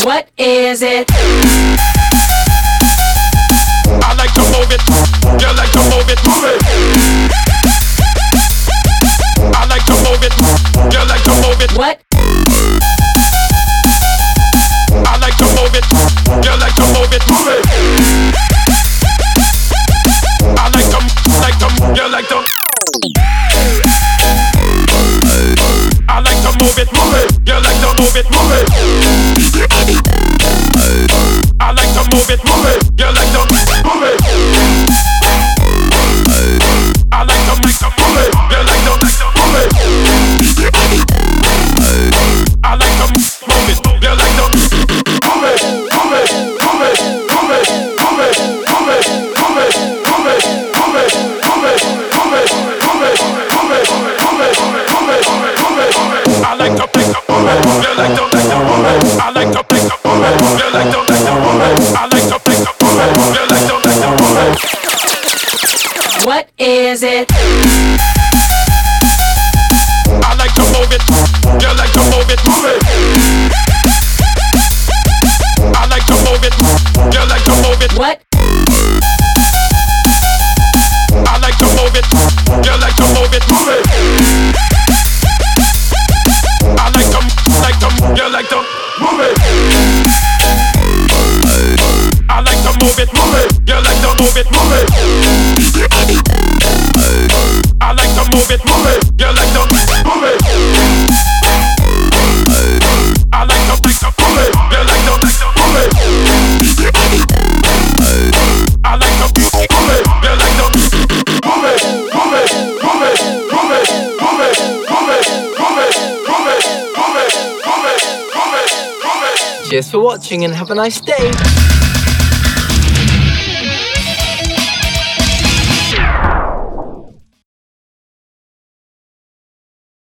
What is it? I like to move it. You like to move it. Move it. I like to move it. You like to move it. What? I like to move it. You like to move it. Move it. I like to, you like to. I like to move it. Move it. You like to move it. Move it. I like to move it. Move it. You like to move it. I like to make the move it. You like to move it. I like to move it. You like to move it. Move it. Move it. Move it. Move it. Move it. Move it. Move it. Move it. Move it. Move it. Move it. Move it. Move it. Move it. Move it. I like to pick up move it. You like to move it. I like to pick up move it. You like to move it. I like to pick up move it. You like to move it. What is it? I like to move it. You like to move it. Move it. I like to move it. You like to move it. What? I like to move it. You like to move it. Move it. I like to, you like to move it. I like to move it. Move it. You like to move it. Move it. I like to move it. Move it. You like to move it. I like to pick up move it. You like to move it. I like to move it. You like to move it. Move it. Move it. Move it. Move it. Move it. Move it. Move it. Move it. Move it. Move it. Move it. Cheers for watching and have a nice day.